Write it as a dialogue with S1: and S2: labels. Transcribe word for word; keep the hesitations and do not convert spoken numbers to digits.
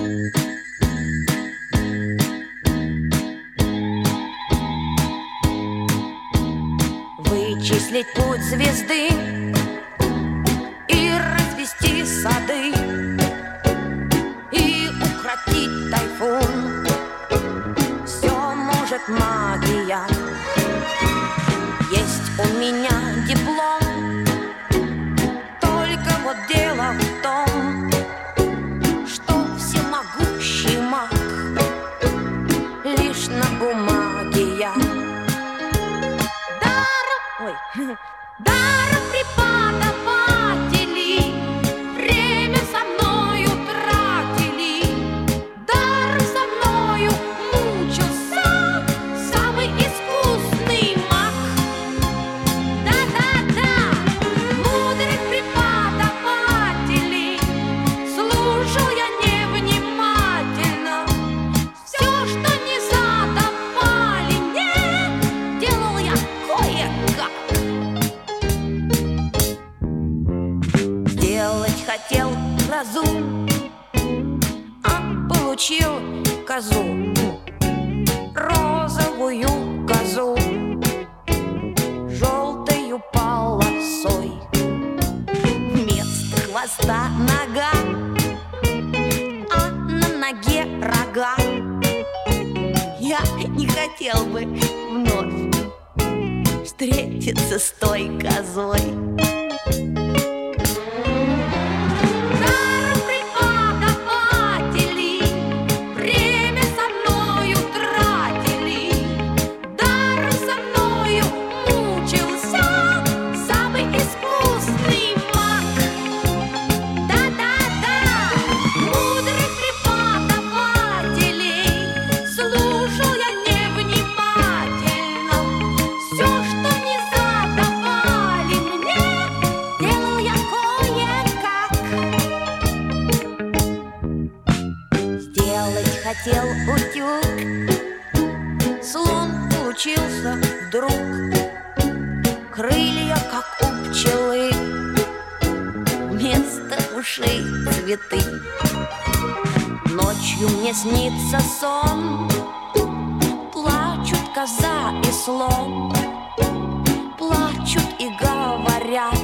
S1: Вычислить путь звезды и развести сады, и укротить тайфун. Все может магия. Есть у меня диплом, только вот дело в том, что всемогущий маг лишь на бумаге я. Даром преподаватели время со мною тратили, даром со мною мучился самый искусный маг. Да-да-да, мудрых преподавателей слушал я невнимательно. Все, что не задавали мне, делал я кое-как. Сделать хотел грозу, а получил козу, розовую козу, желтою полосой. Вместо хвоста нога, а на ноге рога. Я не хотел бы вновь встретиться с той козой. Даром преподаватели время со мною тратили, даром со мною мучился самый искусный маг. Да-да-да, мудрых преподавателей слушал я невнимательно. Все, что не задавали мне, делал я кое-как. Сделать хотел утюг, слон получился вдруг. Крылья, как у пчелы, вместо ушей цветы. Ночью мне снится сон, плачут коза и слон, плачут и говорят: